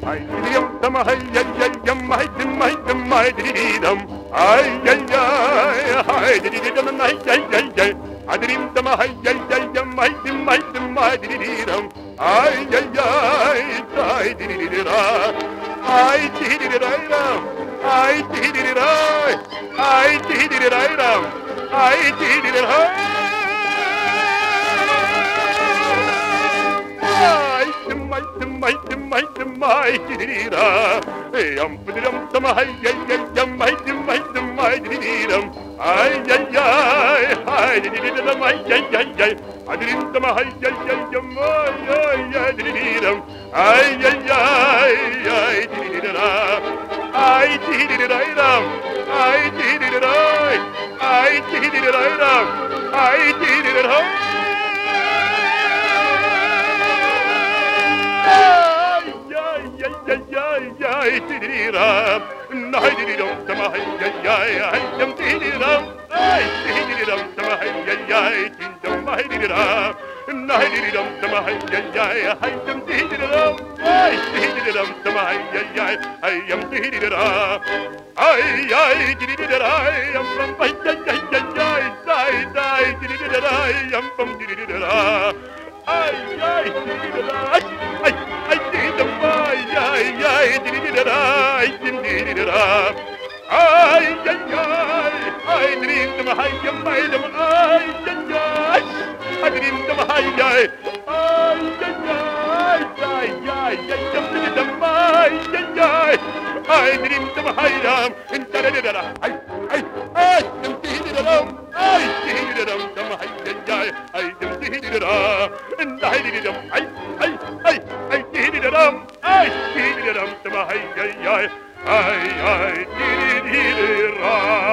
ay dum dum ay ay ay dum ay dum ay dum ay dum ay ay ay dum ay ay ay ay adrim dum ay ay ay dum ay dum ay dum ay dum ay ay ay ay didira ay didira ay didira ay didira ay didira my didira yum dum dum ay ay ay yum ay dum ay didira ay ay ay didira ay ay ay adrim dum ay ay ay yum ay ay didira ay ay ay didira ay didira ay didira ay didira ay didira ay tidira nay didiram tama hay ay ay dum didiram ay didiram tama hay ay dum hay didira nay didiram tama hay ay dum didiram ay didiram tama hay ay dum didira ay didira am pam ay ay didira am pam didira ay didira ay didum ay didira ay didira ay ay dream dum ay ay dum ay ay dream dum ay ay dum dum ay ay dream dum ay didira ay dum didira ay didira dum ay dum didira ay didira ay didira ay didira dum ay didira